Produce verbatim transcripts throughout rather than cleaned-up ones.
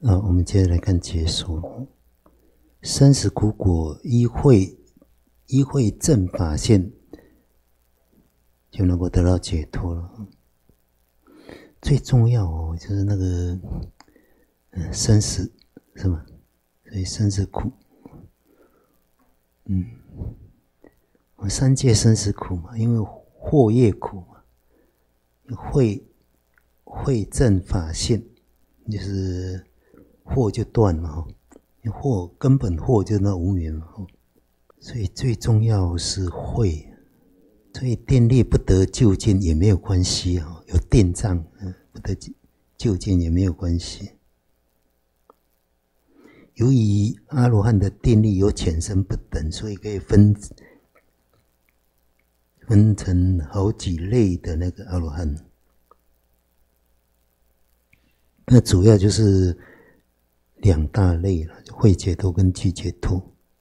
啊，我们接着来看解说。生死苦果依会依会正法现，就能够得到解脱了。最重要哦，就是那个嗯生死是吗？所以生死苦，嗯，我三界生死苦嘛，因为惑业苦嘛，会会正法现，就是惑就断嘛，惑根本惑就是那无明嘛，所以最重要是慧。所以定力不得究竟也没有关系啊，有定障不得究竟也没有关系。由于阿罗汉的定力有浅深不等，所以可以分分成好几类的那个阿罗汉。那主要就是两大类了，慧解脱跟具解脱。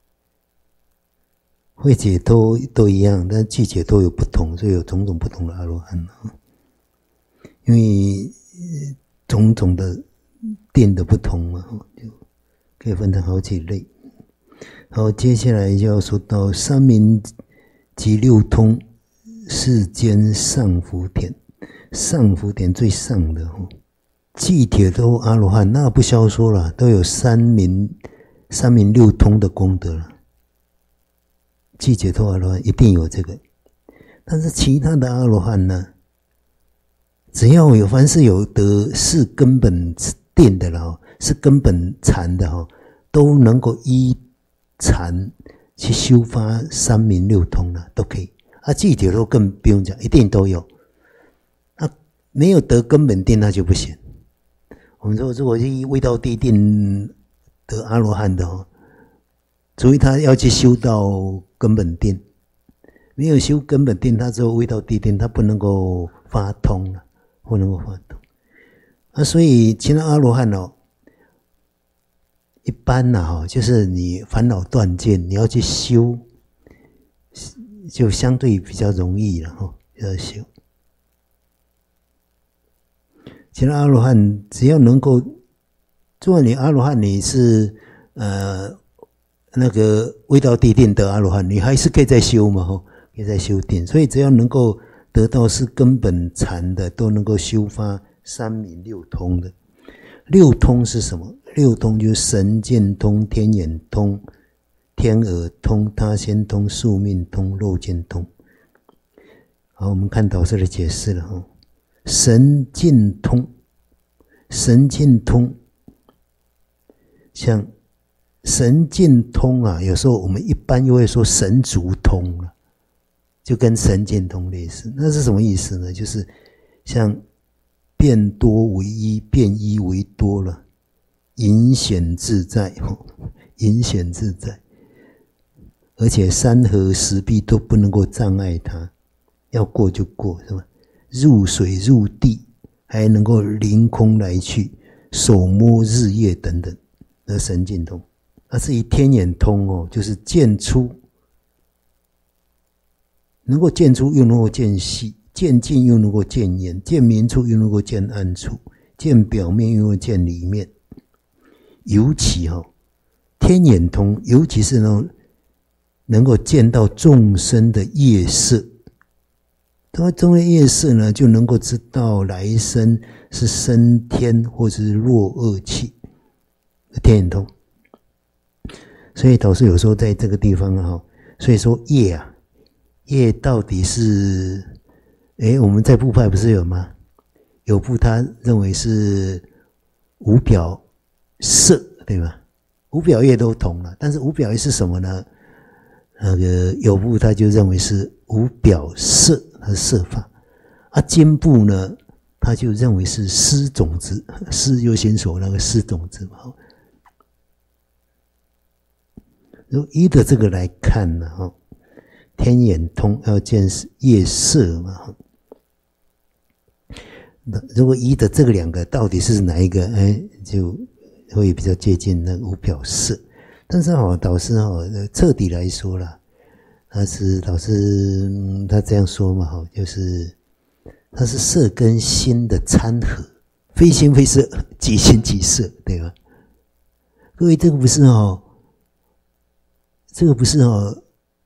慧解脱都一样，但具解脱有不同，所以有种种不同的阿罗汉。因为种种的定的不同嘛，就可以分成好几类。好，接下来就要说到三明及六通世间上福田，上福田最上的具解脱阿罗汉，那不消说了，都有三明三明六通的功德了。具解脱阿罗汉一定有这个，但是其他的阿罗汉呢，只要有凡是有得是根本定的了，是根本禅的，都能够依禅去修发三明六通了，都可以。啊，具解脱更不用讲，一定都有。啊，没有得根本定那就不行。我们说，如果是未到地定得阿罗汉的哦，除非他要去修到根本定，没有修根本定，他只有未到地定，他不能够发通了，不能够发通。啊，所以其他阿罗汉哦，一般呐哈，就是你烦恼断尽，你要去修，就相对比较容易了哈，要修。其他阿罗汉只要能够，如果你阿罗汉你是呃。那个未到地定得阿罗汉，你还是可以再修嘛，可以再修定。所以只要能够得到是根本禅的，都能够修发三明六通的。六通是什么？六通就是神见通、天眼通、天耳通、他仙通、宿命通、肉见通。好，我们看导师的解释了哈。神见通，神见通，像神见通啊，有时候我们一般又会说神足通了，就跟神见通类似。那是什么意思呢？就是像变多为一，变一为多了，隐显自在，隐显自在，而且山河石壁都不能够障碍它，要过就过，是吧？入水入地，还能够凌空来去，手摸日月等等，那神见通。那至于天眼通哦，就是见出，能够见出又能够见细，见近又能够见远，见明处又能够见暗处，见表面又能够见里面。尤其哦，天眼通，尤其是那种能够见到众生的业色，当众生业色呢，就能够知道来生是升天或者是落恶气。天眼通。所以导师有时候在这个地方啊，所以说业啊，业到底是，诶，我们在部派不是有吗？有部他认为是无表色，对吧？无表业都同了，但是无表业是什么呢？那个有部他就认为是无表色，它是色法。啊，经部呢，他就认为是施种子，施优先所那个施种子嘛。如依着这个来看呢，哈，天眼通要见业色嘛，如果依着这个两个到底是哪一个，哎，就会比较接近那个无表色。但是哈，导师哈彻底来说啦，他是导师、嗯、他这样说嘛，哈，就是它是色跟心的参合，非心非色，即心即色，对吧？ 各位，这个不是哦，这个不是哦，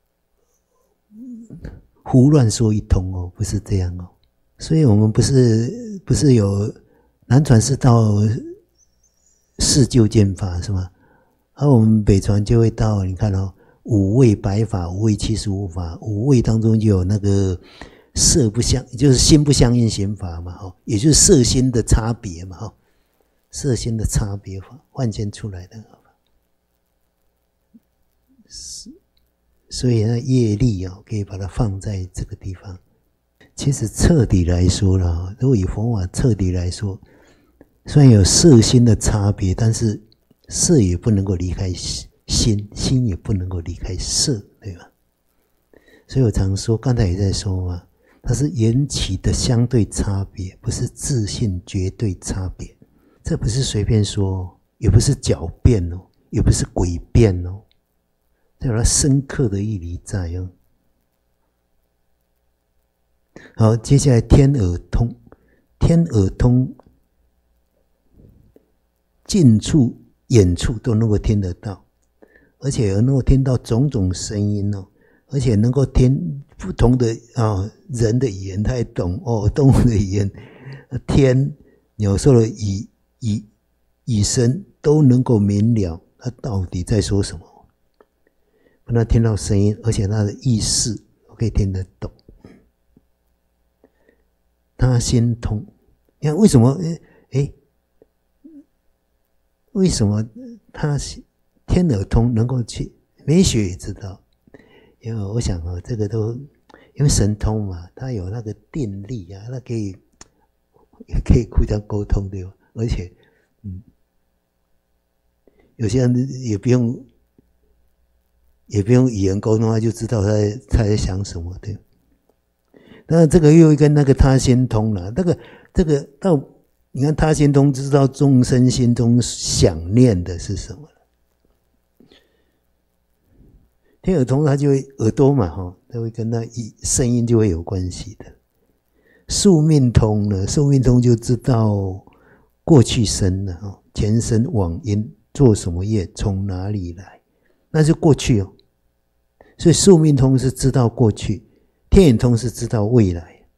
胡乱说一通哦，不是这样哦。所以我们不是不是有南传是到四究见法是吗？而我们北传就会到，你看哦，五位百法，五位七十五法，五位当中就有那个色不相，就是心不相应行法嘛，哈，也就是色心的差别嘛，哈，色心的差别法，幻现出来的。所以呢，业力啊，可以把它放在这个地方。其实彻底来说了，如果以佛法彻底来说，虽然有色心的差别，但是色也不能够离开心，心也不能够离开色，对吧？所以我常说，刚才也在说嘛，它是缘起的相对差别，不是自性绝对差别。这不是随便说，也不是狡辩哦，也不是诡辩哦，这有它深刻的义理在哦。好，接下来天耳通，天耳通，近处、远处都能够听得到，而且能够听到种种声音哦，而且能够听不同的啊人的语言，他也懂哦，动物的语言，天、鸟兽的语语语声都能够明了，他到底在说什么。不但听到声音，而且他的意识我可以听得懂。他心通，你看为什么？诶诶，为什么他天耳通能够去？美学也知道，因为我想啊，这个都因为神通嘛，他有那个电力啊，他可以也可以互相沟通对吧？而且，嗯，有些人也不用也不用语言沟通，他就知道他在他在想什么，对吧？那这个又跟那个他心通了，这个这个到你看他心通，知道众生心中想念的是什么。天耳通它就会耳朵嘛，哈，它会跟那声音就会有关系的。宿命通呢，宿命通就知道过去生了哈，前生往因做什么业，从哪里来，那是过去哦。所以宿命通是知道过去。天眼通是知道未来，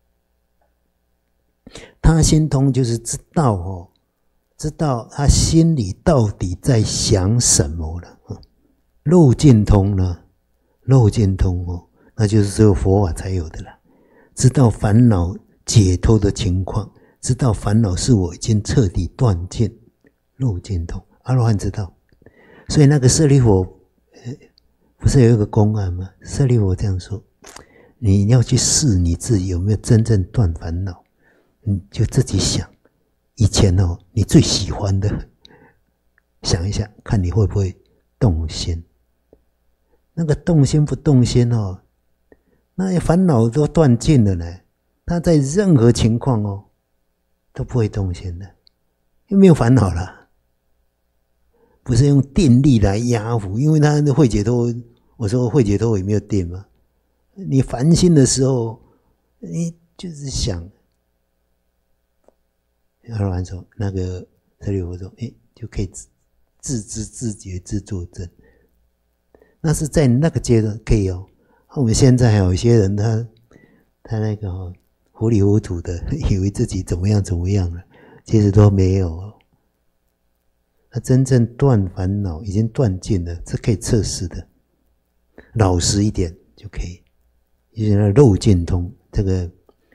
他心通就是知道哦，知道他心里到底在想什么了。漏尽通呢，漏尽通哦，那就是只有佛法才有的啦。知道烦恼解脱的情况，知道烦恼是我已经彻底断尽，漏尽通，阿罗汉知道。所以那个舍利弗，不是有一个公案吗？舍利弗这样说。你要去试你自己有没有真正断烦恼，你就自己想，以前哦，你最喜欢的，想一下，看你会不会动心。那个动心不动心哦，那烦恼都断尽了呢，他在任何情况哦，都不会动心的，因为没有烦恼了。不是用定力来压服，因为他的慧解脱，我说慧解脱也没有定嘛。你烦心的时候，你就是想，阿罗汉说那个舍利弗说，哎，就可以自知自觉自作证。那是在那个阶段可以哦。我们现在还有一些人，他他那个哦糊里糊涂的，以为自己怎么样怎么样了，其实都没有哦。他真正断烦恼已经断尽了，这可以测试的，老实一点就可以。就是那漏尽通，这个，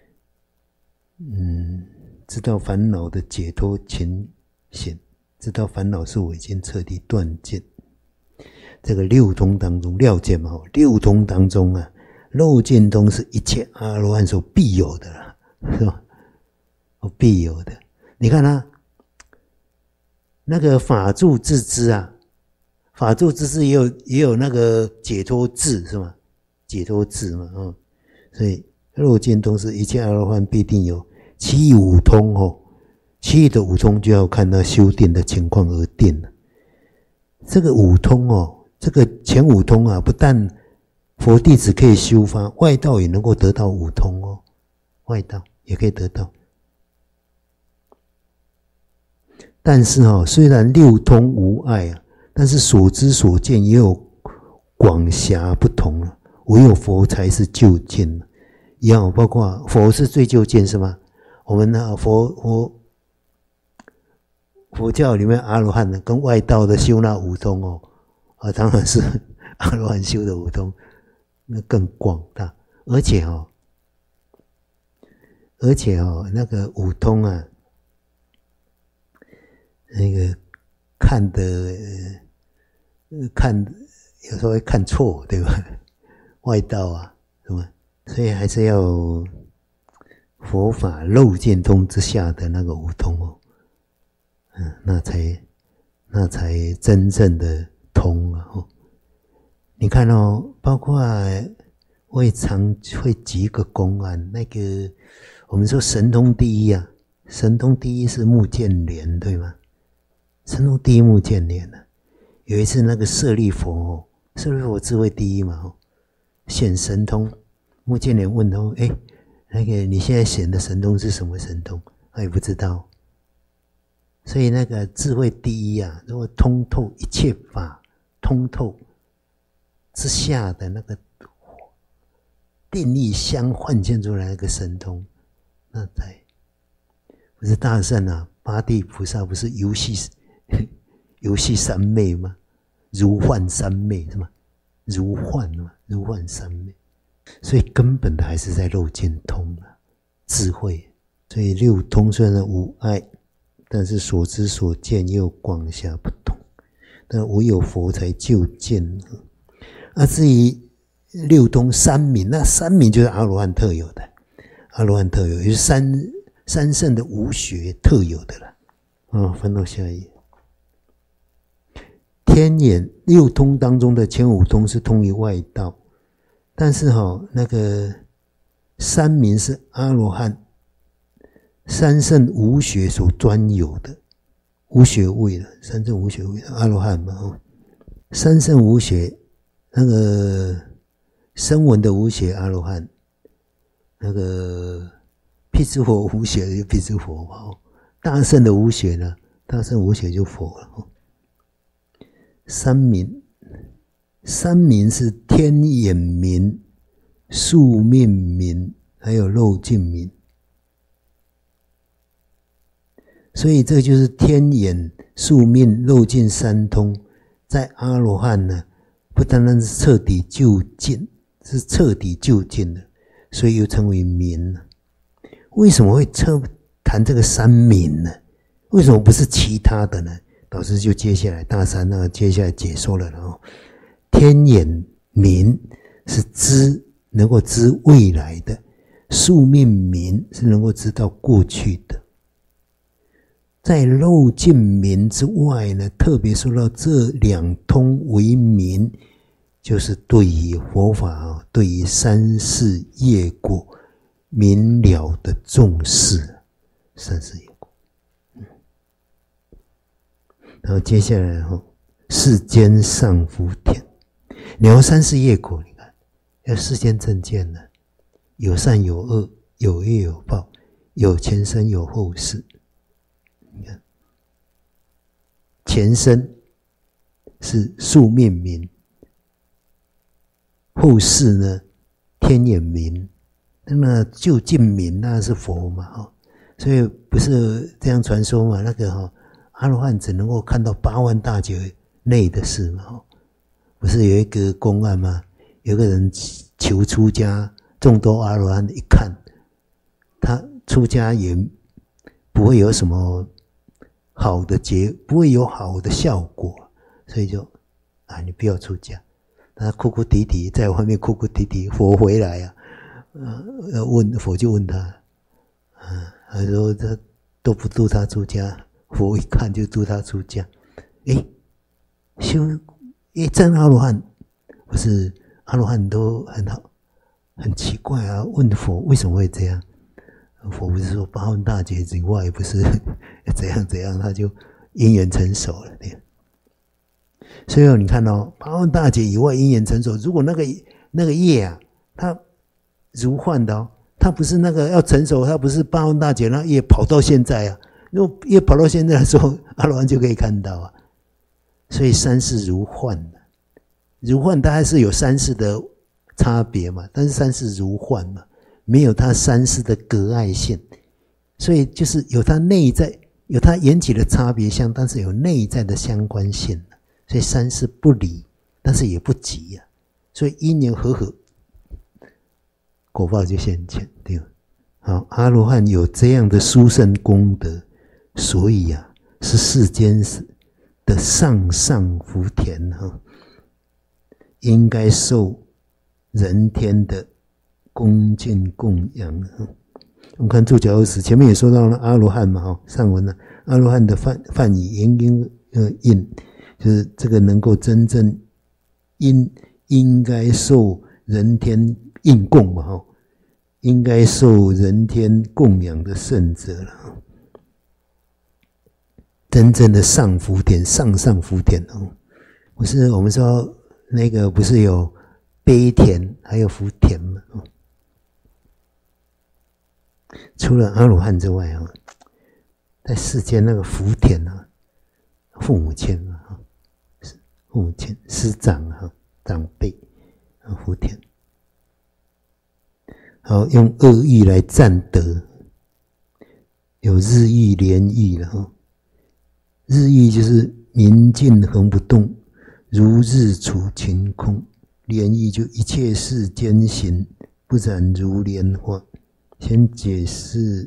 嗯，知道烦恼的解脱情形，知道烦恼是我已经彻底断尽。这个六通当中，了解嘛？六通当中啊，漏尽通是一切阿罗汉所必有的啦，是吧？哦，必有的。你看他那个法住自知啊，法住自知也有也有那个解脱智是吗？解脱智嘛，哦，所以漏尽通是一切阿罗汉必定有。其余五通哦，其余的五通就要看他修定的情况而定了。这个五通哦，这个前五通啊，不但佛弟子可以修发，外道也能够得到五通哦，外道也可以得到。 但是哦，虽然六通无碍啊，但是所知所见也有广狭不同了。唯有佛才是究竟一样，包括佛是最究竟是吗？我们呢，佛佛佛教里面阿罗汉呢，跟外道的修那五通哦，啊，当然是阿罗汉修的五通，那更广大，而且哦，而且哦，那个五通啊，那个看的、呃、看有时候会看错，对吧？外道啊，是吧？所以还是要佛法漏见通之下的那个五通哦，嗯，那才那才真正的通啊！哦，你看哦，包括我也常会举一个公案，那个我们说神通第一啊，神通第一是目犍连，对吗？神通第一目犍连啊，有一次那个舍利佛哦，舍利佛智慧第一嘛哦。显神通，目犍连问他：“哎，那个你现在显的神通是什么神通？”他也不知道。所以那个智慧第一啊，如果通透一切法，通透之下的那个定力相幻现出来那个神通，那才不是大圣啊！八地菩萨不是游戏游戏三昧吗？如幻三昧是吗？如幻嘛，如幻三昧，所以根本的还是在漏见通啊，智慧。所以六通虽然无碍，但是所知所见又广狭不同。但唯有佛才究竟。啊，至于六通三明，那三明就是阿罗汉特有的，阿罗汉特有，也就是三三圣的无学特有的了。啊、哦，翻到下一页。天眼六通当中的前五通是通于外道，但是哈、哦，那个三明是阿罗汉三圣无学所专有的，无学位的三圣无学位的阿罗汉嘛，哦，三圣无学，那个声闻的无学阿罗汉，那个辟支佛无学就辟支佛嘛，哦，大圣的无学呢，大圣无学就佛了，哦。三明，三明是天眼明、宿命明，还有漏尽明。所以这就是天眼、宿命、漏尽三通，在阿罗汉呢，不单单是彻底究竟，是彻底究竟的，所以又称为明。为什么会称谈这个三明呢？为什么不是其他的呢？老师就接下来大三那接下来解说了，然后天眼明是知能够知未来的，宿命明是能够知道过去的。在漏尽明之外呢，特别说到这两通为明，就是对于佛法对于三世业果明了的重视，三世业果。然后接下来哈，世间上福田，你要三世业果，你看要世间正见呢，有善有恶，有业有报，有前生有后世。你看，前生是宿命明，后世呢天眼明，那么究竟明那是佛嘛，哈，所以不是这样传说嘛，那个哈。阿罗汉只能够看到八万大劫内的事嘛？不是有一个公案吗？有个人求出家，众多阿罗汉一看，他出家也不会有什么好的结，不会有好的效果，所以就啊，你不要出家。他哭哭啼啼在外面哭哭啼啼，佛回来啊，呃，问佛就问他，啊，他说他都不度他出家。佛一看就度他出家，诶，修诶真阿罗汉，不是阿罗汉都很好，很奇怪啊。问佛为什么会这样？佛不是说八万大劫之外不是怎样怎样，他就因缘成熟了。对，所以你看哦，八万大劫以外因缘成熟，如果那个那个业啊，它如幻的哦，它不是那个要成熟，它不是八万大劫那业跑到现在啊。 如果越跑到现在的时候，阿罗汉就可以看到啊。所以三世如幻啊，如幻它还是有三世的差别嘛，但是三世如幻嘛，没有它三世的隔碍性，所以就是有它内在，有它缘起的差别相，但是有内在的相关性，所以三世不离，但是也不急啊，所以因缘和合，果报就现前，对吧？好，阿罗汉有这样的殊胜功德，所以啊，是世间的上上福田哈，应该受人天的恭敬供养。我们看注解二十，前面也说到了阿罗汉嘛，哈，上文呢，阿罗汉的梵梵语言应呃应，就是这个能够真正应应该受人天应供嘛，哈，应该受人天供养的圣者了。真正的上福田，上上福田哦，不是我们说那个不是有悲田还有福田吗？除了阿罗汉之外啊，在世间那个福田啊，父母亲啊，父母亲师长啊，长辈啊，福田。好，用恶意来占得，有日益连益了哈。日益就是明镜恒不动，如日处晴空。莲益就一切世间行，不染如莲花。先解释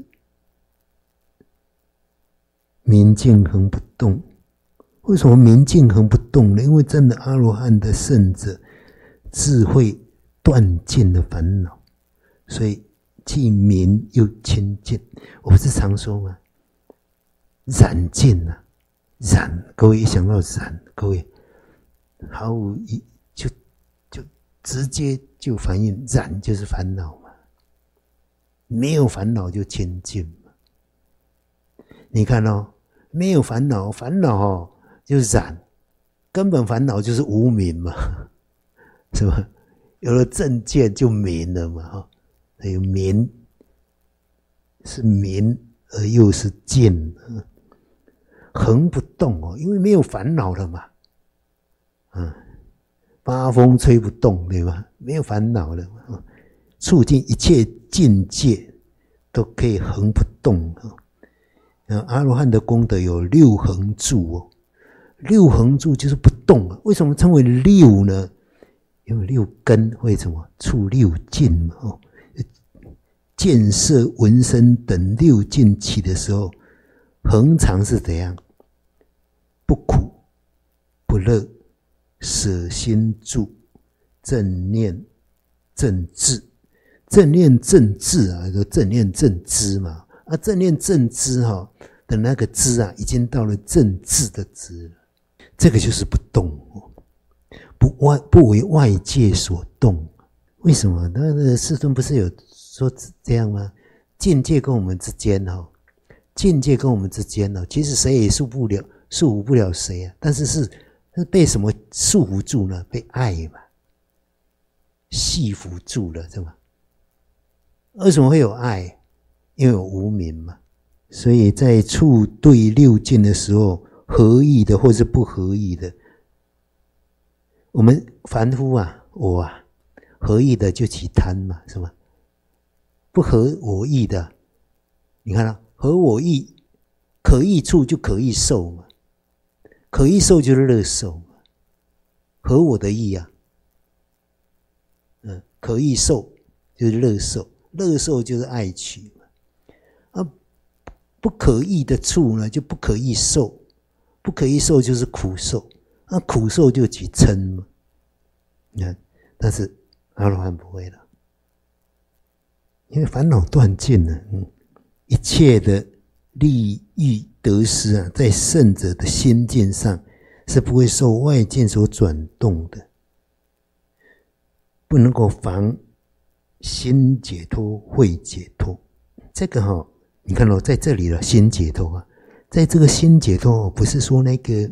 明镜恒不动。为什么明镜恒不动呢？因为真的阿罗汉的圣者智慧断尽了烦恼，所以既明又清净。我不是常说吗？染尽啊，染，各位一想到染，各位毫无一就就直接就反映染就是烦恼嘛，没有烦恼就清净嘛。你看哦，没有烦恼，烦恼哦就染，根本烦恼就是无明嘛，是吧？有了正见就明了嘛，哈，所以明是明而又是净。恒不动哦，因为没有烦恼了嘛，嗯，八风吹不动，对吧？没有烦恼了嘛，促进一切境界都可以恒不动哦。阿罗汉的功德有六恒住哦，六恒住就是不动啊。为什么称为六呢？因为六根会什么触六境嘛，哦，见色闻声等六境起的时候，恒常是怎样？不苦不乐，舍心住，正念正知，正念正知啊，就正念正知嘛。啊，正念正知哈、哦、的那个知啊，已经到了正知的知了。这个就是不动哦，不外不为外界所动。为什么？那个世尊不是有说这样吗？境界跟我们之间哈、哦，境界跟我们之间呢、哦，其实谁也束不了。束缚不了谁啊？但是是是被什么束缚住呢？被爱嘛，系缚住了，是吗？为什么会有爱？因为有无明嘛。所以在处对六境的时候，合意的或是不合意的，我们凡夫啊，我啊，合意的就起贪嘛，是吗？不合我意的，你看啊，合我意，可意处就可意受嘛。可意受就是乐受嘛，合我的意啊，嗯，可意受就是乐受，乐受就是爱取嘛，啊，不可意的处呢，就不可意受，不可意受就是苦受，啊，苦受就起嗔嘛，你看，但是阿罗汉不会了，因为烦恼断尽了，嗯，一切的利益得失啊，在圣者的心境上是不会受外境所转动的，不能够防心解脱慧解脱。这个哈、哦，你看哦，在这里了心解脱啊，在这个心解脱、哦、不是说那个，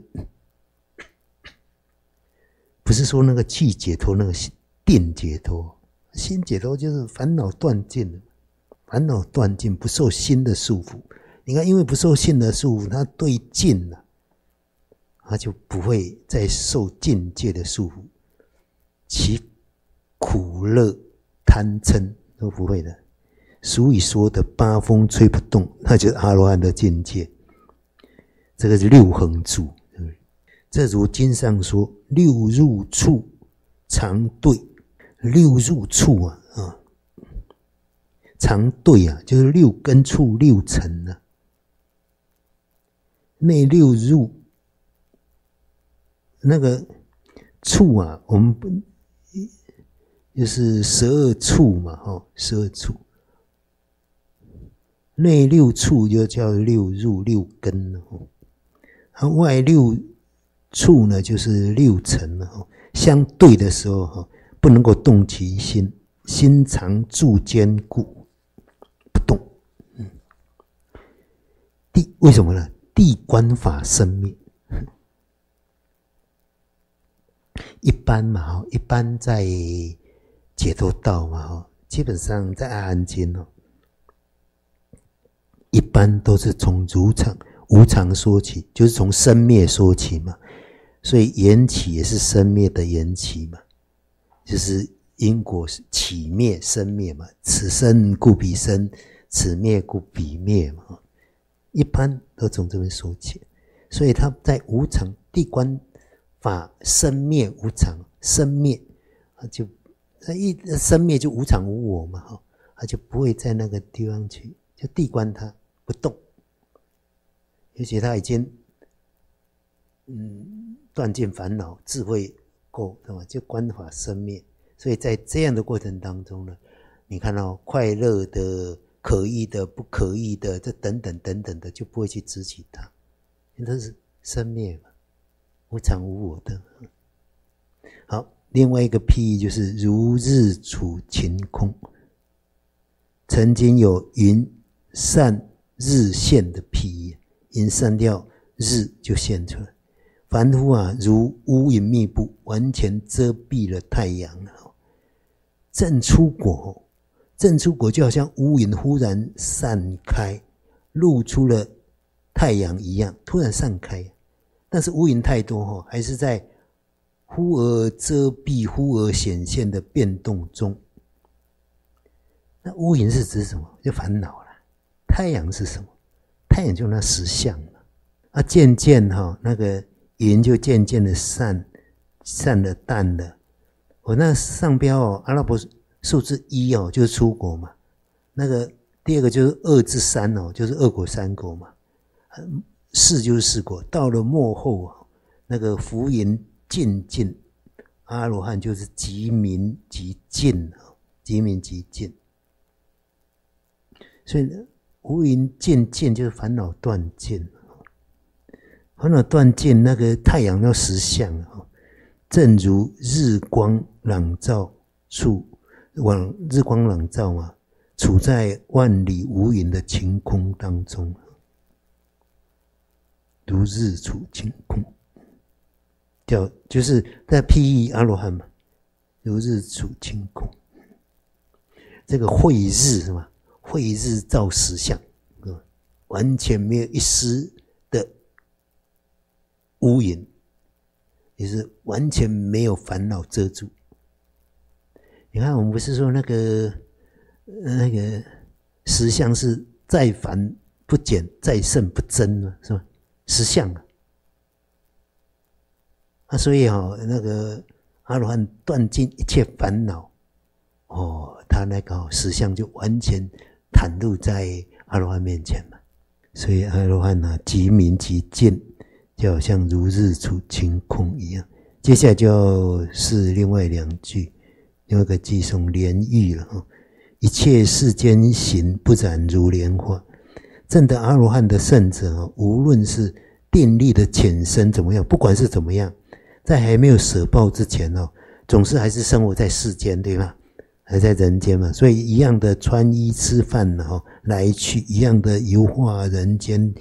不是说那个气解脱，那个定解脱，心解脱就是烦恼断尽了，烦恼断尽不受心的束缚。 你看，因为不受性的束缚，他对境了、啊，他就不会再受境界的束缚，其苦乐贪嗔都不会的。所以说的八风吹不动，那就是阿罗汉的境界。这个是六恒住，这如经上说，六入处常对，六入处啊啊，常对啊，就是六根处六尘啊。内六入那个处啊，我们不就是十二处嘛，哈，十二处。内六处就叫六入六根了，啊，外六处呢就是六尘了，相对的时候不能够动其心，心常住坚固不动。嗯，地为什么呢？地观法生灭。一般嘛，一般在解脱道嘛，基本上在阿含经哦。一般都是从如常无常说起，就是从生灭说起嘛，所以缘起也是生灭的缘起嘛，就是因果起灭生灭嘛，此生故彼生，此灭故彼灭嘛，一般都从这边说起，所以他在无常地观法生灭无常，生灭就一生灭就无常无我嘛，他就不会在那个地方去，就地观它不动，而且他已经嗯断尽烦恼，智慧够，对吧？就观法生灭，所以在这样的过程当中呢，你看到、哦、快乐的、可意的、不可意的，这等等等等的，就不会去执起它，因为它是生灭嘛，无常无我的。好，另外一个譬喻就是如日处晴空，曾经有云散日现的譬喻，云散掉，日就现出来。凡夫啊，如乌云密布，完全遮蔽了太阳。正出果，正出果就好像乌云忽然散开，露出了太阳一样，突然散开。但是乌云太多，还是在忽而遮蔽、忽而显现的变动中。那乌云是指什么？就烦恼了。太阳是什么？太阳就那实相嘛。啊，渐渐哈，那个云就渐渐的散，散了淡了。我那上标哦，阿拉伯数字一哦，就是出国嘛。那个第二个就是二至三哦，就是二果三果嘛。四就是四果。到了末后啊，那个浮云渐尽，阿罗汉就是即明即尽，即明即尽。所以无云渐渐就是烦恼断尽，烦恼断尽，那个太阳要实相，正如日光朗照处，往日光朗照嘛，处在万里无云的晴空当中，如日处晴空，叫就是在譬喻阿罗汉嘛，如日处晴空，这个慧日是吧？慧日照实相，完全没有一丝的乌云，也是完全没有烦恼遮住。你看，我们不是说那个那个实相是再凡不减，再胜不增吗？是吧？实相啊，啊，所以哦，那个阿罗汉断尽一切烦恼，哦，他那个实相就完全袒露在阿罗汉面前嘛，所以阿罗汉啊，即明即见，就好像如日处晴空一样。接下来就是另外两句，另外一个寄送莲玉了哈。一切世间行不染如莲花，证得阿罗汉的圣者，无论是定力的浅深怎么样，不管是怎么样，在还没有舍报之前哦，总是还是生活在世间，对吗？还在人间嘛，所以一样的穿衣吃饭哦，来去一样的游化人间，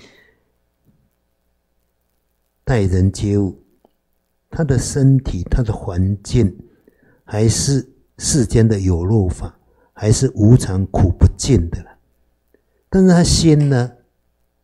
待人接物，他的身体、他的环境，还是世间的有漏法，还是无常苦不尽的了。但是他心呢，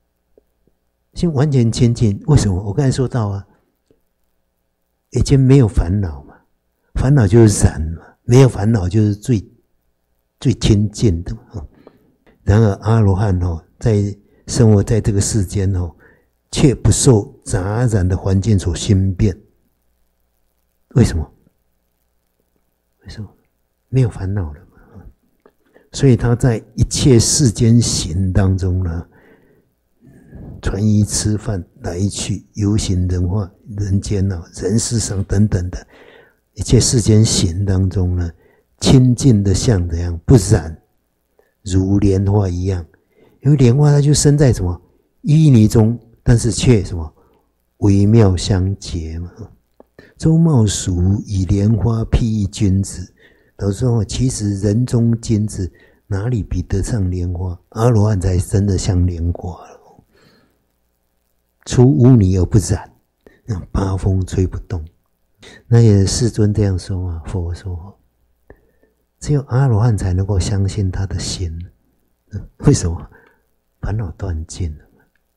心完全清净。为什么？我刚才说到啊，已经没有烦恼嘛，烦恼就是染嘛，没有烦恼就是最最亲近的嘛。然而阿罗汉哦，在生活在这个世间哦，却不受杂染的环境所熏变。为什么？为什么？没有烦恼了嘛。所以他在一切世间行当中呢，穿衣吃饭来去，游行人化人间啊，人世上等等的一切世间行当中呢，清净的像怎样？不染，如莲花一样。因为莲花它就生在什么淤泥中，但是却什么微妙相结嘛。周茂俗以莲花譬喻君子，老实说，其实人中君子哪里比得上莲花？阿罗汉才真的像莲花了，出污泥而不染，让八风吹不动。那些世尊这样说嘛，佛说，只有阿罗汉才能够相信他的心。为什么？烦恼断尽了。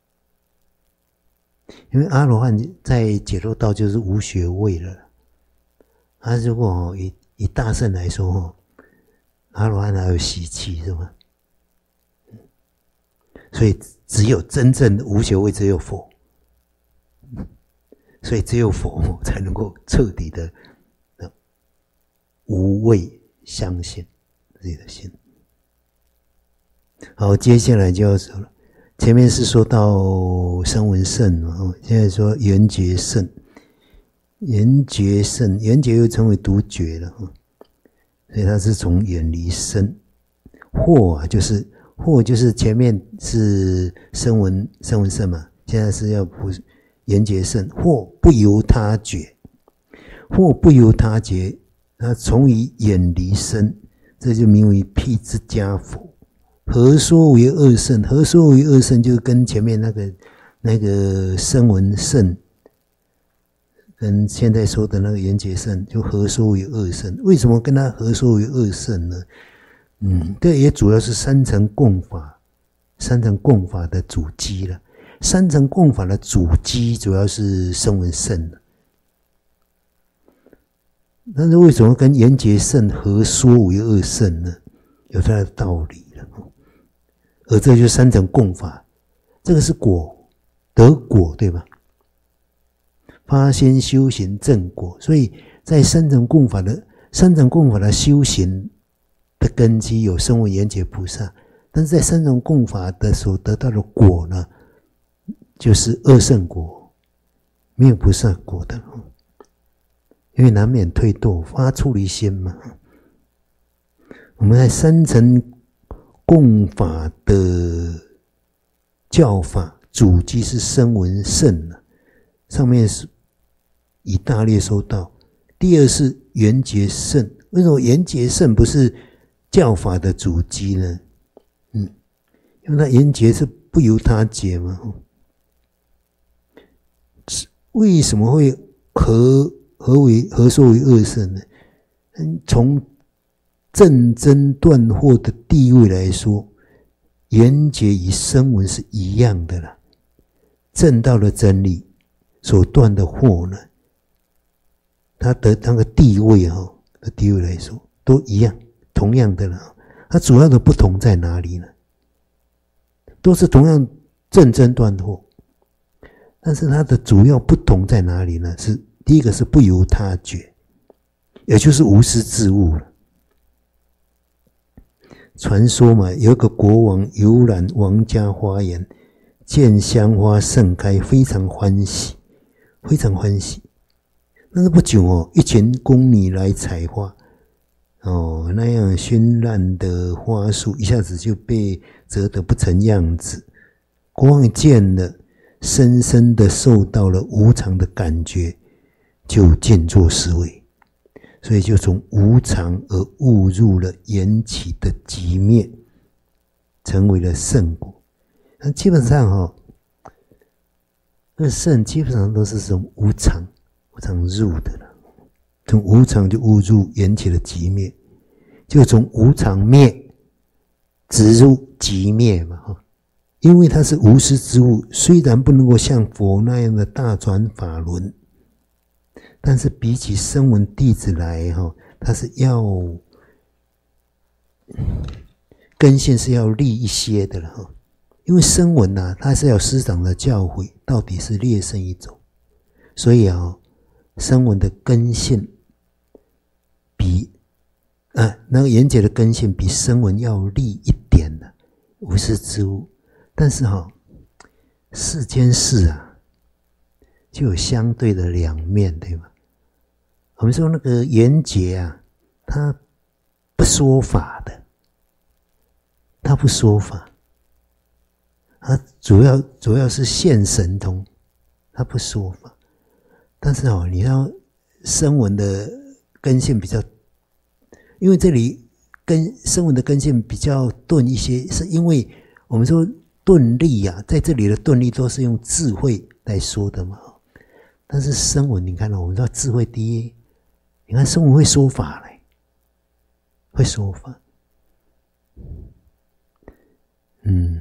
因为阿罗汉在解脱道就是无学位了。他、啊、如果、哦、以以大乘来说、哦，阿罗汉还有习气是吗？所以只有真正的无学位，只有佛。所以只有佛才能够彻底的无畏相信自己的心。好，接下来就要说了。前面是说到声闻圣嘛，现在说缘觉圣。缘觉圣，缘觉又称为独觉了，所以它是从远离身。惑啊，就是惑就是前面是声闻声闻圣嘛，现在是要不缘觉圣。惑不由他觉，惑不由他觉，它从于远离身，这就名为辟支家佛。何说为二圣？何说为二圣？就是跟前面那个那个声闻圣，跟现在说的那个缘觉圣，就何说为二圣？为什么跟他何说为二圣呢？嗯，这也主要是三乘共法，三乘共法的主基了。三乘共法的主基主要是声闻圣了。但是为什么跟缘觉圣何说为二圣呢？有它的道理了。而这就是三乘共法，这个是果，得果，对吧？发心修行正果，所以在三乘共法的三乘共法的修行的根基有声闻缘觉菩萨，但是在三乘共法的所得到的果呢，就是二圣果，没有菩萨果的，因为难免退堕，发出离心嘛。我们在三乘共法的教法主基是声闻圣，上面是以大略说到。第二是缘觉圣，为什么缘觉圣不是教法的主基呢？嗯，因为它缘觉是不由他觉嘛。为什么会何何为何说为二圣呢？从正真断惑的地位来说，缘觉与声闻是一样的啦。证到了真理所断的惑呢，它的那个地位哈、哦、的地位来说都一样，同样的啦。它主要的不同在哪里呢？都是同样正真断惑，但是它的主要不同在哪里呢？是第一个是不由他觉，也就是无师自悟了。传说嘛，有一个国王游览王家花园，见香花盛开，非常欢喜，非常欢喜。但是不久哦，一群宫女来采花，哦，那样绚烂的花束一下子就被折得不成样子。国王见了，深深的受到了无常的感觉，就静坐思维。所以就从无常而悟入了缘起的寂灭，成为了圣果。那基本上哈、哦，那圣基本上都是从无常无常入的了，从无常就悟入缘起的寂灭，就从无常灭直入寂灭嘛哈， 因为它是无师之物，虽然不能够像佛那样的大转法轮，但是比起声闻弟子来哈，它是要根性是要利一些的了哈。因为声闻啊，它是有师长的教诲，到底是劣胜一种，所以啊，声闻的根性比啊那个缘觉的根性比声闻要利一点的无师之物。但是哈、哦，世间事啊，就有相对的两面，对吧？我们说那个缘觉啊，他不说法的，他不说法，他主要主要是现神通，他不说法。但是哦，你要声闻的根性比较，因为这里跟声闻的根性比较钝一些，是因为我们说钝力啊，在这里的钝力都是用智慧来说的嘛。但是声闻，你看到、哦、我们说智慧第一，你看声闻会说法嘞，会说法，嗯，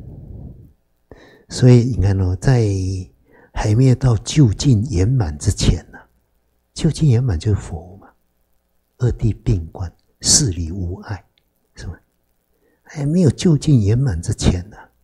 所以你看哦，在还没有到究竟圆满之前呢、啊，究竟圆满就是佛嘛，二谛并观，事理无碍，是吧？还没有究竟圆满之前呢、啊，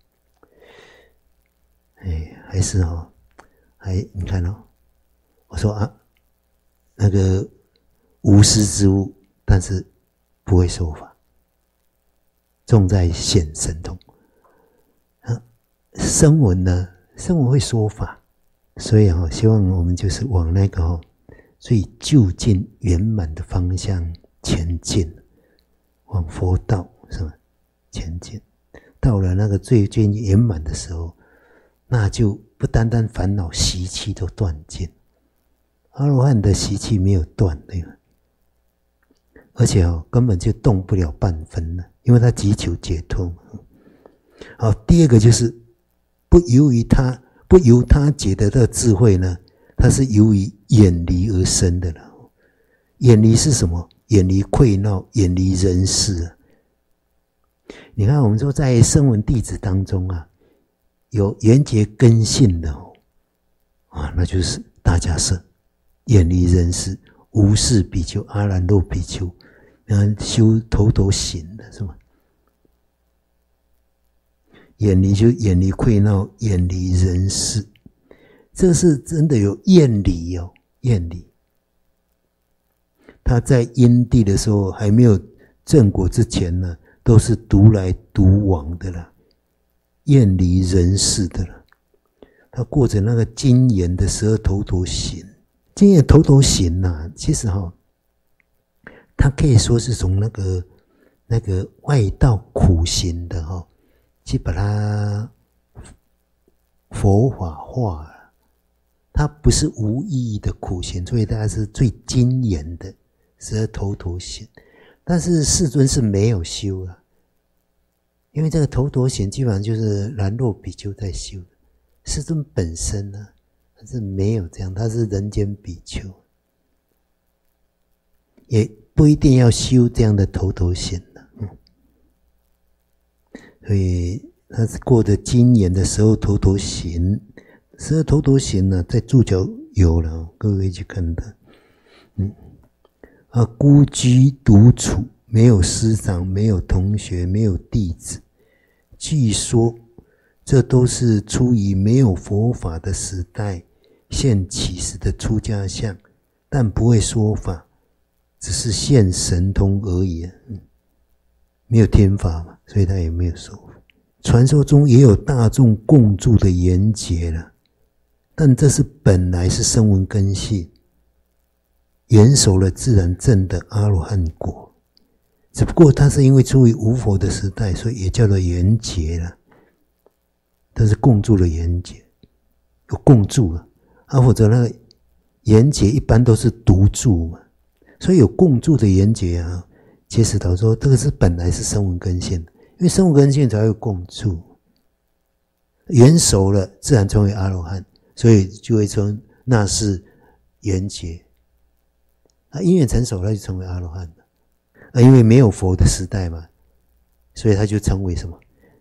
哎，还是哦，还你看哦，我说啊，那个无师之物，但是不会说法，重在显神通。啊，声闻呢，声闻会说法，所以哦，希望我们就是往那个哦最究竟圆满的方向前进，往佛道是吧？前进，到了那个最究竟圆满的时候，那就不单单烦恼习气都断尽，阿罗汉的习气没有断，对吧？而且哦，根本就动不了半分了，因为他急求解脱。好，第二个就是不由于他不由他解得的智慧呢，它是由于远离而生的了。远离是什么？远离溃闹，远离人世啊。你看，我们说在声闻弟子当中啊，有缘觉根性的哦，啊，那就是大迦叶，远离人世，无事比丘、阿兰若比丘，然后修头头行的是吗？远离就远离溃闹，远离人世，这是真的有厌离哦，厌离。他在因地的时候还没有正果之前呢，都是独来独往的啦，厌离人世的啦。他过着那个精严的十二头陀行，精严头陀行呐、啊，其实哈、哦，他可以说是从那个那个外道苦行的哈、哦，去把它佛法化了。它不是无意义的苦行，所以它是最精严的十二头陀行。但是世尊是没有修啊，因为这个头陀行基本上就是兰若比丘在修的，世尊本身呢，他是没有这样，他是人间比丘，也不一定要修这样的头陀行的，嗯，所以他是过着精严的十二头陀行。十二头陀行呢，在注脚有了，各位去看的，嗯。啊，孤居独处，没有师长，没有同学，没有弟子。据说这都是出于没有佛法的时代现起时的出家相，但不会说法，只是现神通而已、啊嗯、没有天法嘛，所以他也没有说法。传说中也有大众共住的缘觉了，但这是本来是声闻根系，圆熟了自然证的阿罗汉果，只不过它是因为处于无佛的时代，所以也叫做缘觉了。但是共住了缘觉，有共住了，啊，否则那个缘觉一般都是独住嘛，所以有共住的缘觉啊。其实导说这个是本来是声闻根性，因为声闻根性才会有共住，圆熟了自然成为阿罗汉，所以就会称那是缘觉。啊，因缘成熟，他就成为阿罗汉了。啊，因为没有佛的时代嘛，所以他就成为什么？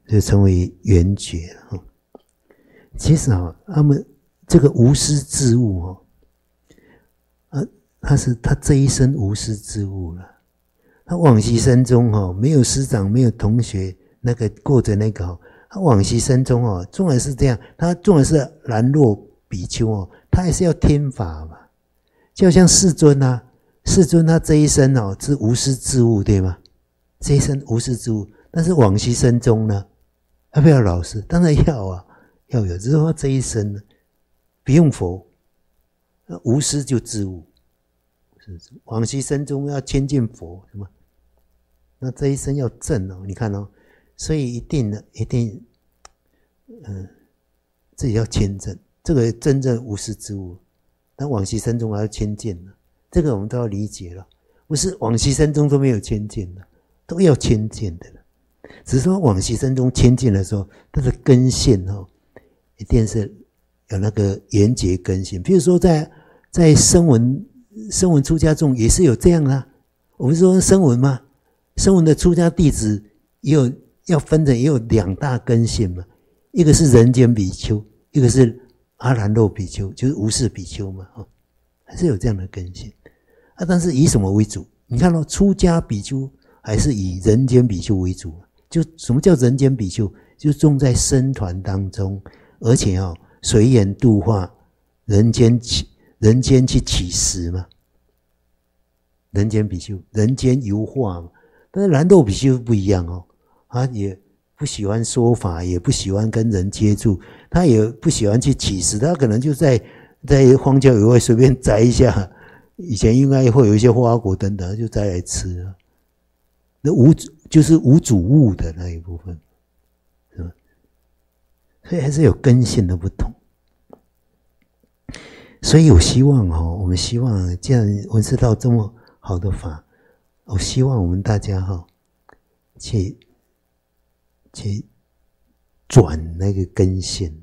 就称为圆觉了。其实啊，他们这个无师自悟哦，啊，他是他这一生无师自悟了。他往昔生中哦，没有师长，没有同学，那个过着那个哦，他往昔生中哦，纵然是这样，他纵然是兰若比丘哦，他还是要听法嘛。就好像世尊啊，世尊他这一生哦是无师自悟，对吗？这一生无师自悟，但是往昔生中呢，要不要老师？当然要啊。要有，只是说这一生呢，不用佛，无师就自悟。往昔生中要亲近佛，是吗？那这一生要正哦，你看哦，所以一定的，一定，嗯、呃，自己要亲正，这个真正无师自悟。但往昔生中还要亲近呢，这个我们都要理解了。不是往昔生中都没有亲近的，都要亲近的了。只是说往昔生中亲近的时候，它的根性哦。一定是有那个缘觉根性，比如说在在声闻声闻出家众也是有这样啊。我们说声闻嘛，声闻的出家弟子也有要分成也有两大根性嘛，一个是人间比丘，一个是阿兰若比丘，就是无事比丘嘛，哦，还是有这样的根性啊。但是以什么为主？你看到、哦、出家比丘还是以人间比丘为主？就什么叫人间比丘？就种在僧团当中。而且哦，随缘度化人间起人间去起食嘛，人间比丘，人间游化嘛。但是兰若比丘不一样哦，他也不喜欢说法，也不喜欢跟人接触，他也不喜欢去起食，他可能就在在荒郊野外随便摘一下，以前应该会有一些花果等等，就摘来吃啊。那无就是无主物的那一部分。所以还是有根性的不同，所以我希望哦，我们希望既然闻思道这么好的法，我希望我们大家哈、哦，去去转那个根性，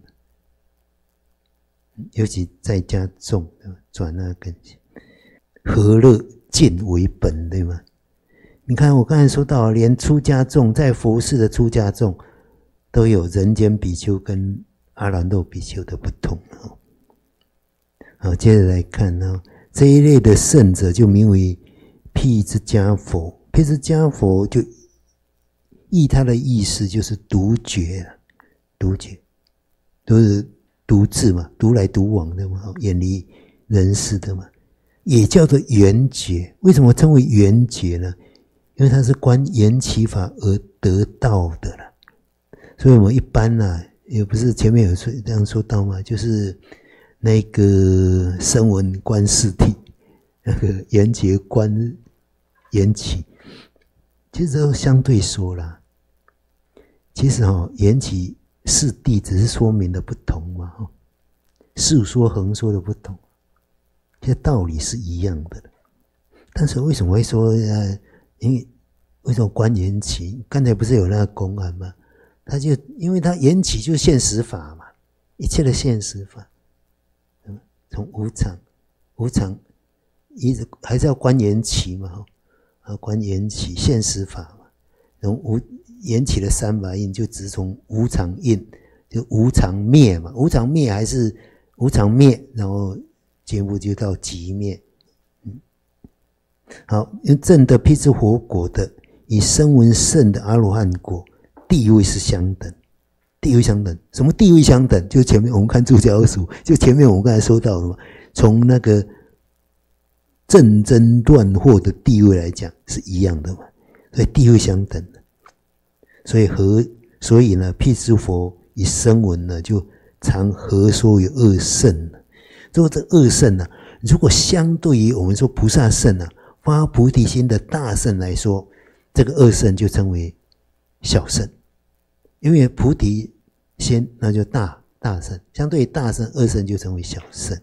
尤其在家众转那个根性，和乐尽为本，对吗？你看我刚才说到，连出家众在佛寺的出家众。都有人间比丘跟阿兰若比丘的不同哦。好，接着来看呢，这一类的圣者就名为辟支迦佛。辟支迦佛就依他的意思就是独觉，独觉都是独自嘛，独来独往的嘛，远离人世的嘛，也叫做圆觉。为什么称为圆觉呢？因为它是观缘起法而得到的了。所以我们一般呢、啊，也不是前面有说这样说到吗？就是那个声闻观四谛，那个缘觉观缘起，其实都相对说啦。其实哈、哦，缘起四谛只是说明的不同嘛，哈，竖说横说的不同，其实道理是一样的。但是为什么会说呃，因为为什么观缘起？刚才不是有那个公案吗？他就因为他缘起就是现实法嘛，一切的现实法，从无常，无常一直还是要观缘起嘛，啊，观缘起现实法嘛，从无缘起的三法印就直从无常印，就无常灭嘛，无常灭还是无常灭，然后进一步就到极灭。嗯，好，因为证得辟支佛果的，以声闻圣的阿罗汉果。地位是相等，地位相等。什么地位相等？就前面我们看注解二十五，就前面我们刚才说到了嘛，从那个正真断惑的地位来讲是一样的嘛，所以地位相等的。所以和所以呢，辟支佛以声闻呢，就常合说于二圣了。如果这二圣呢，如果相对于我们说菩萨圣啊，发菩提心的大圣来说，这个二圣就称为小圣。因为菩提心那就大大圣，相对于大圣，二圣就成为小圣。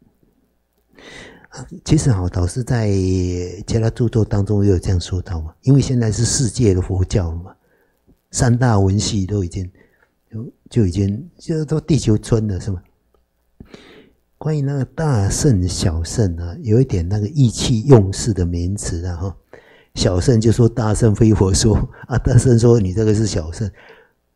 其实好，导师在其他著作当中也有这样说到嘛，因为现在是世界的佛教了嘛，三大文系都已经就就已经就都地球村了，是吗？关于那个大圣小圣啊，有一点那个意气用事的名词啊，哈，小圣就说大圣非佛说啊，大圣说你这个是小圣。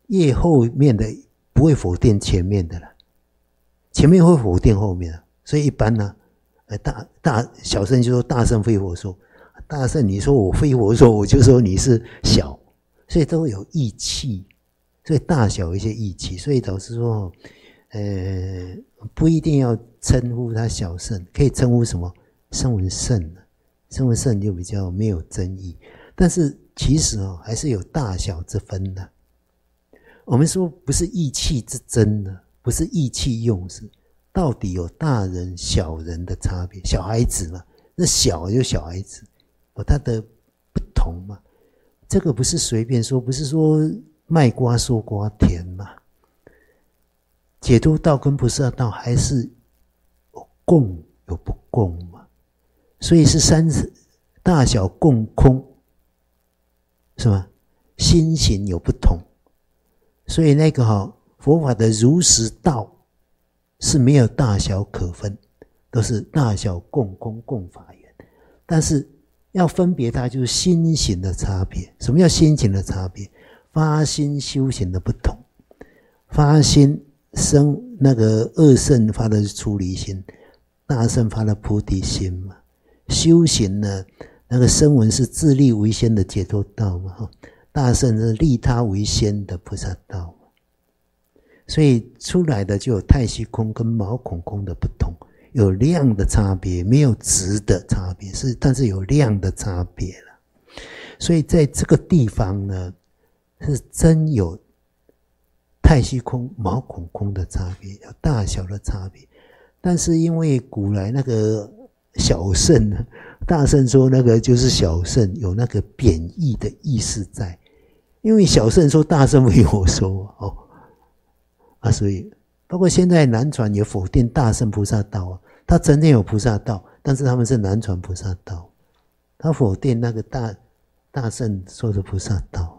越后面的不会否定前面的了，前面会否定后面的，所以一般呢，大大小圣就说大圣非佛说，大圣你说我非佛说，我就说你是小，所以都有义气，所以大小有一些义气，所以导致说，呃，不一定要称呼他小圣，可以称呼什么声闻圣呢？声闻圣就比较没有争议，但是其实哦还是有大小之分的。我们说不是义气之争呢，不是义气用事，到底有大人小人的差别。小孩子嘛，那小就小孩子，有他的不同嘛。这个不是随便说，不是说卖瓜说瓜甜嘛。解脱道跟菩萨道还是有共有不共嘛，所以是三大小共空，是吗？心行有不同。所以那个哈佛法的如实道是没有大小可分，都是大小共空共法缘。但是要分别它，就是心行的差别。什么叫心行的差别？发心修行的不同。发心生那个二圣发的出离心，大圣发的菩提心嘛。修行呢，那个声闻是自利为先的解脱道嘛。大圣是利他为先的菩萨道，所以出来的就有太虚空跟毛孔空的不同，有量的差别，没有质的差别，是但是有量的差别了。所以在这个地方呢，是真有太虚空、毛孔空的差别，有大小的差别。但是因为古来那个小圣呢，大圣说那个就是小圣，有那个贬义的意思在。因为小圣说大圣为我说哦，啊，所以包括现在南传也否定大圣菩萨道啊，他承认有菩萨道，但是他们是南传菩萨道，他否定那个大大圣说的菩萨道。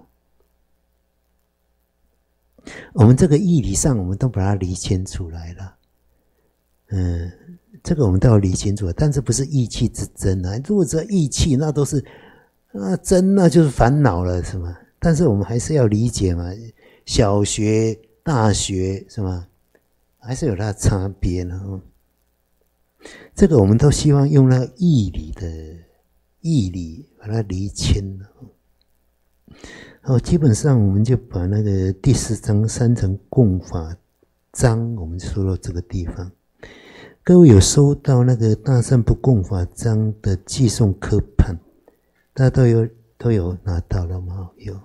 我们这个义理上，我们都把它厘清出来了，嗯，这个我们都要理清楚，但是不是义气之争啊？如果这义气，那都是那争，那就是烦恼了，是吗？但是我们还是要理解嘛，小学、大学是吗？还是有它的差别呢。这个我们都希望用那个义理的义理把它厘清了。好，基本上我们就把那个第四章三层共法章，我们就说到这个地方。各位有收到那个大乘不共法章的寄送科判，大家都有都有拿到了吗？有。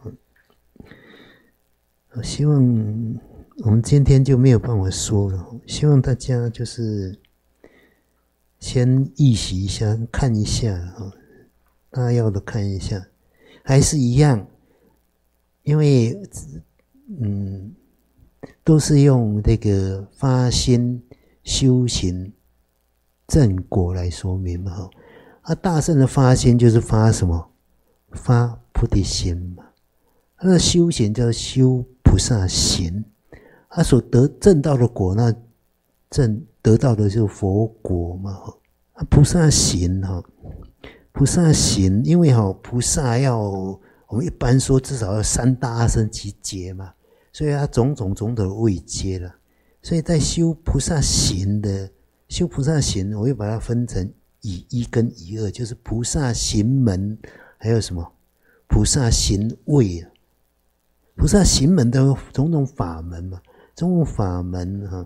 希望我们今天就没有办法说了，希望大家就是先预习一下，看一下，大要的看一下，还是一样，因为嗯，都是用这个发心修行正果来说明嘛。啊，大圣的发心就是发什么？发菩提心嘛。他的修行叫修菩萨行，他所得证到的果，那证得到的就是佛果嘛。啊，菩萨行哈，菩萨行，因为哈菩萨要我们一般说至少要三大阿僧祇劫嘛，所以他种种种种的位阶了。所以在修菩萨行的修菩萨行，我又把它分成以一跟以二，就是菩萨行门，还有什么菩萨行位啊。菩萨行门的种种法门嘛，种种法门哈，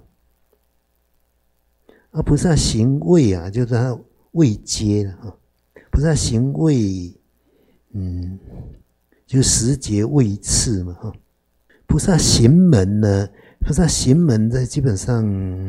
啊，菩萨行位啊，就是他位阶了哈。菩萨行位，嗯，就十节位次嘛哈。菩萨行门呢，菩萨行门在基本上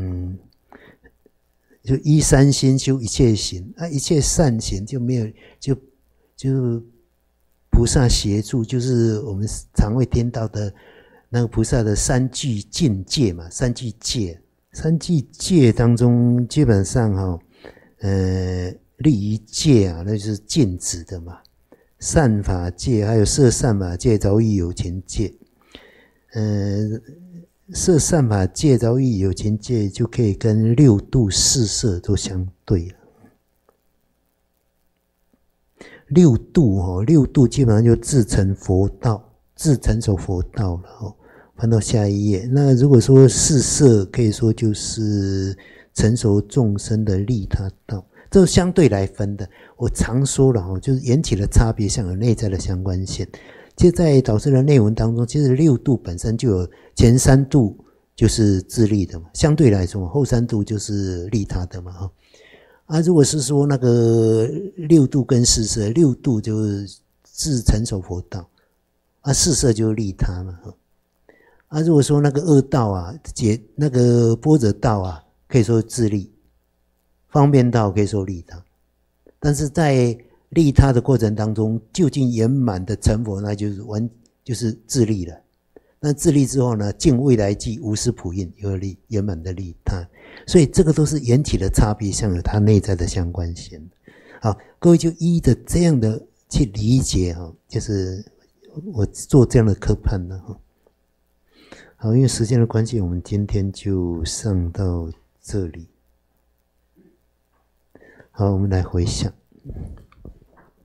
就依三心修一切行，啊，一切善行就没有就就。菩萨协助就是我们常会听到的那个菩萨的三具境界嘛，三具界，三具界当中基本上哈、哦，呃，立于戒啊，那就是禁止的嘛，善法界还有摄善法界、着意有情界，呃，摄善法界、着意有情界就可以跟六度四摄都相对了。六度哦，六度基本上就自成佛道，自成熟佛道了哦。 翻到下一页。那如果说四摄，可以说就是成熟众生的利他道，这是相对来分的。我常说了哈，就是缘起的差别像有内在的相关性。其实在导师的内文当中，其实六度本身就有前三度就是自利的嘛，相对来说后三度就是利他的嘛哈。啊，如果是说那个六度跟四摄，六度就是自成熟佛道，啊，四摄就是利他嘛哈。啊，如果说那个恶道啊，解那个般若道啊，可以说自利，方便道可以说利他，但是在利他的过程当中，究竟圆满的成佛，那就是完就是自利了。那自利之后呢，尽未来际，无私普印，有利圆满的利他。所以这个都是缘起的差别，像有它内在的相关性。好，各位就依着这样的去理解哈，就是我做这样的科判了哈。好，因为时间的关系，我们今天就上到这里。好，我们来回想。